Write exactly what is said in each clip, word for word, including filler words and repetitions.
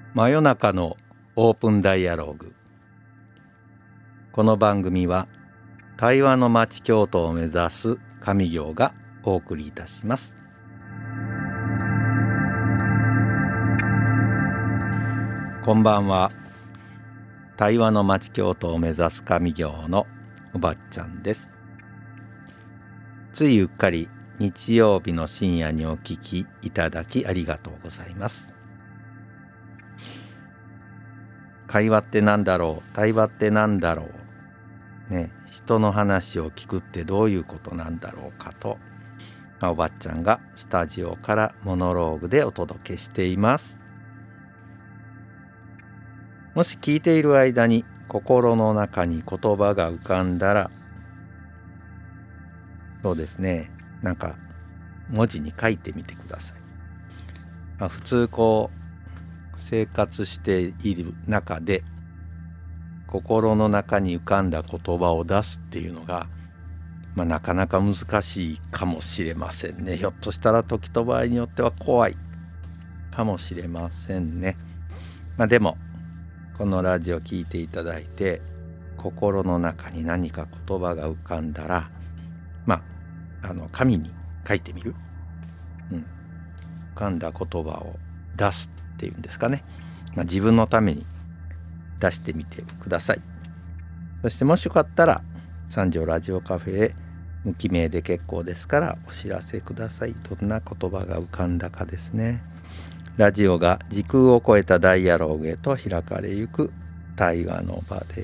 真夜中のオープンダイアローグ。この番組は対話の街京都を目指す上行がお送りいたします。こんばんは。対話の街京都を目指す上行のおばっちゃんです。ついうっかり日曜日の深夜にお聞きいただきありがとうございます。会話ってなんだろう、対話ってなんだろう、ね、人の話を聞くってどういうことなんだろうかと、おばっちゃんがスタジオからモノローグでお届けしています。もし聞いている間に心の中に言葉が浮かんだら、そうですね、なんか文字に書いてみてください。まあ、普通こう生活している中で心の中に浮かんだ言葉を出すっていうのが、まあ、なかなか難しいかもしれませんね。ひょっとしたら時と場合によっては怖いかもしれませんね。まあ、でもこのラジオ聞いていただいて心の中に何か言葉が浮かんだら、まああの紙に書いてみる、うん、浮かんだ言葉を出すっていうんですかね、まあ、自分のために出してみてください。そしてもしよかったら三条ラジオカフェへ無記名で結構ですからお知らせください。どんな言葉が浮かんだかですね。ラジオが時空を超えたダイアローグへと開かれゆく対話の場です。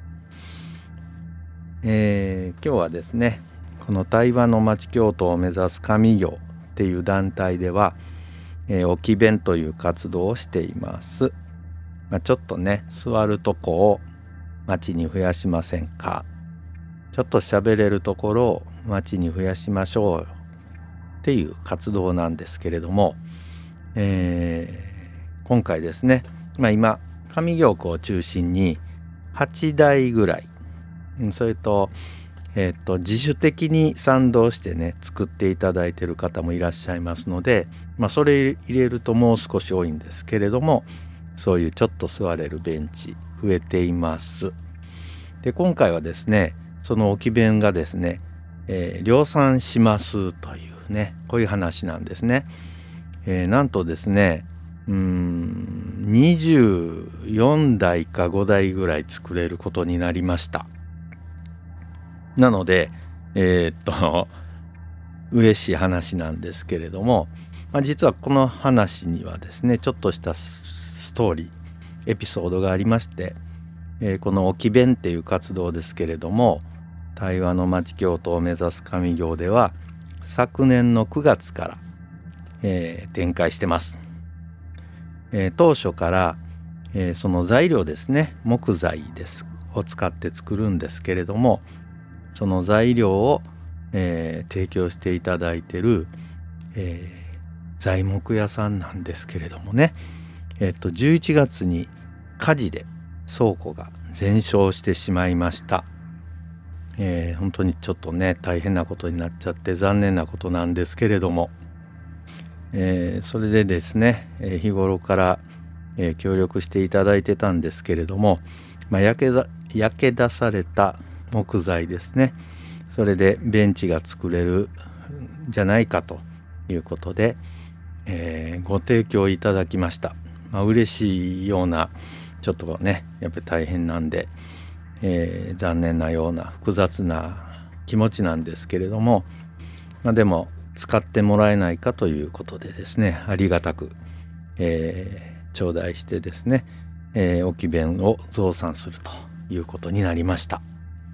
えー、今日はですね、この対話の街京都を目指す上行っていう団体では、えー、置き弁という活動をしています。まあ、ちょっとね、座るとこを街に増やしませんか。ちょっと喋れるところを街に増やしましょうっていう活動なんですけれども、えー、今回ですね、まあ、今上行区を中心にはちだいぐらい、それとえー、と自主的に賛同してね作っていただいている方もいらっしゃいますので、まあ、それ入れるともう少し多いんですけれども、そういうちょっと座れるベンチ増えています。で今回はですね、その置き弁がですね、えー、量産しますというね、こういう話なんですね。えー、なんとですね、うーんにじゅうよんだいかごだいぐらい作れることになりました。なので、えー、っと嬉しい話なんですけれども、まあ、実はこの話にはですね、ちょっとしたストーリーエピソードがありまして、えー、この置き弁っていう活動ですけれども、対話の街京都を目指す上行では昨年のくがつから、えー、展開してます。えー、当初から、えー、その材料ですね、木材ですを使って作るんですけれども、その材料を、えー、提供していただいている、えー、材木屋さんなんですけれどもね、えっとじゅういちがつに火事で倉庫が全焼してしまいました。えー、本当にちょっとね大変なことになっちゃって残念なことなんですけれども、えー、それでですね、えー、日頃から、えー、協力していただいてたんですけれども、まあ、焼けだ焼け出された木材ですね、それでベンチが作れるんじゃないかということで、えー、ご提供いただきました。まあ、嬉しいような、ちょっとねやっぱり大変なんで、えー、残念なような複雑な気持ちなんですけれども、まあ、でも使ってもらえないかということでですね、ありがたく、えー、頂戴してですね、えー、置き弁を増産するということになりました。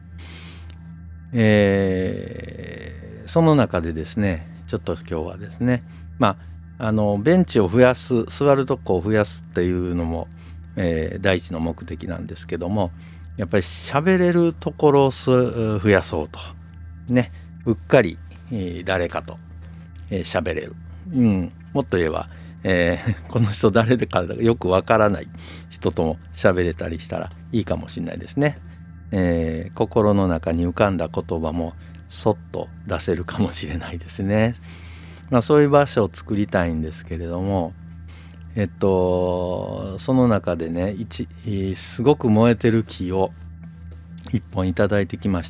えー、その中でですね、ちょっと今日はですね、まああのベンチを増やす、座るとこを増やすっていうのも、えー、第一の目的なんですけども、やっぱり喋れるところを増やそうとね、うっかり、えー、誰かと喋、えー、れる、うん、もっと言えば、えー、この人誰かよくわからない人とも喋れたりしたらいいかもしれないですね。えー、心の中に浮かんだ言葉もそっと出せるかもしれないですね。まあ、そういう場所を作りたいんですけれども、 えっとその中でね一すごく燃えてる木を一本いただいてきました。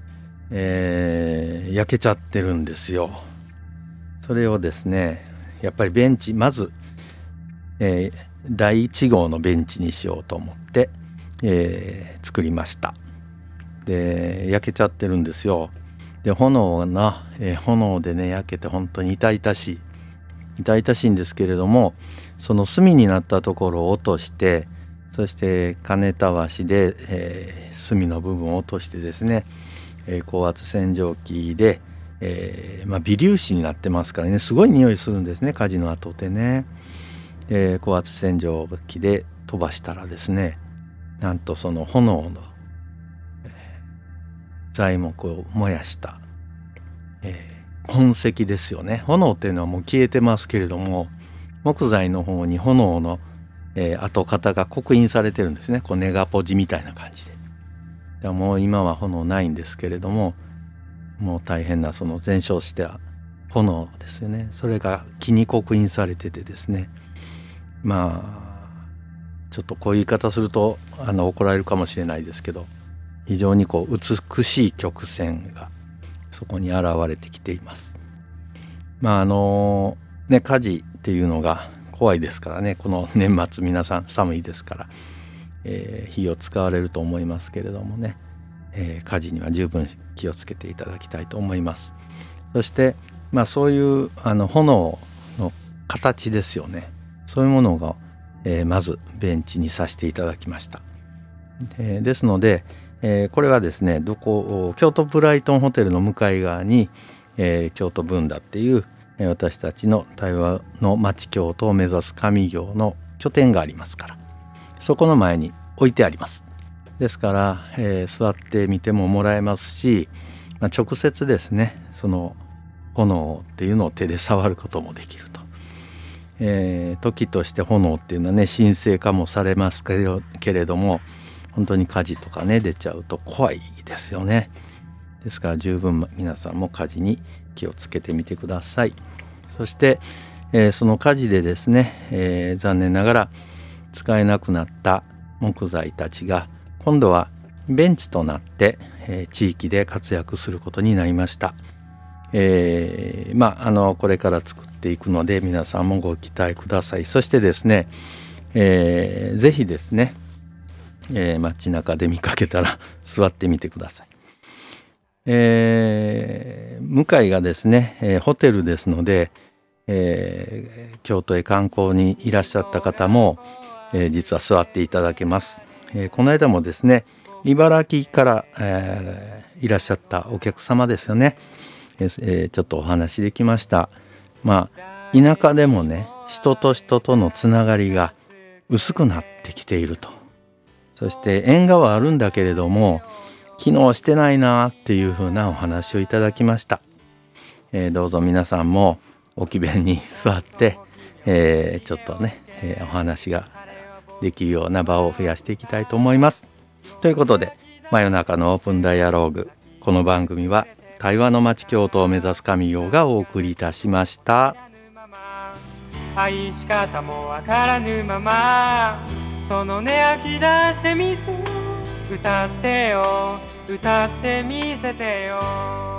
えー、焼けちゃってるんですよ。それをですねやっぱりベンチまず、えー、だいいち号のベンチにしようと思って、えー、作りました。で焼けちゃってるんですよ。で炎な、えー、炎でね焼けて本当に痛々しい痛々しいんですけれども、その炭になったところを落として、そして金たわしで、えー、炭の部分を落としてですね、えー、高圧洗浄機で、えーまあ、微粒子になってますからね、すごい匂いするんですね、火事の後でね。で高圧洗浄機で飛ばしたらですね、なんとその炎の、えー、材木を燃やした、えー痕跡ですよね。炎っていうのはもう消えてますけれども、木材の方に炎の、えー、跡形が刻印されてるんですね。こうネガポジみたいな感じで。でもう今は炎ないんですけれども、もう大変なその全焼した炎ですよね。それが木に刻印されててですね、まあちょっとこういう言い方するとあの怒られるかもしれないですけど、非常にこう美しい曲線がそこに現れてきています。まああのね火事っていうのが怖いですからね、この年末皆さん寒いですから、えー、火を使われると思いますけれどもね、えー、火事には十分気をつけていただきたいと思います。そしてまあそういうあの炎の形ですよね、そういうものが、えー、まずベンチにさせていただきました。えー、ですのでえー、これはですねどこ京都ブライトンホテルの向かい側に、えー、京都ブンダっていう、えー、私たちの台湾の町京都を目指す上行の拠点がありますから、そこの前に置いてあります。ですから、えー、座ってみてももらえますし、まあ、直接ですねその炎っていうのを手で触ることもできると。えー、時として炎っていうのはね神聖化もされますけれども、本当に火事とかね出ちゃうと怖いですよね。ですから十分皆さんも火事に気をつけてみてください。そして、えー、その火事でですね、えー、残念ながら使えなくなった木材たちが今度はベンチとなって、えー、地域で活躍することになりました。えー、まああのこれから作っていくので皆さんもご期待ください。そしてですね、えー、ぜひですねえー、街中で見かけたら座ってみてください。えー、向かいがですね、えー、ホテルですので、えー、京都へ観光にいらっしゃった方も、えー、実は座っていただけます。えー、この間もですね茨城から、えー、いらっしゃったお客様ですよね、えー、ちょっとお話できました。まあ田舎でもね人と人とのつながりが薄くなってきていると。そして縁側はあるんだけれども機能してないなっていうふうなお話をいただきました。えー、どうぞ皆さんも置き弁に座って、えー、ちょっとね、えー、お話ができるような場を増やしていきたいと思います。ということで真夜中のオープンダイアローグ、この番組は対話の街京都を目指す上陽がお送りいたしました。 愛し方もわからぬままその音吐き出してみせよ、歌ってよ歌ってみせてよ。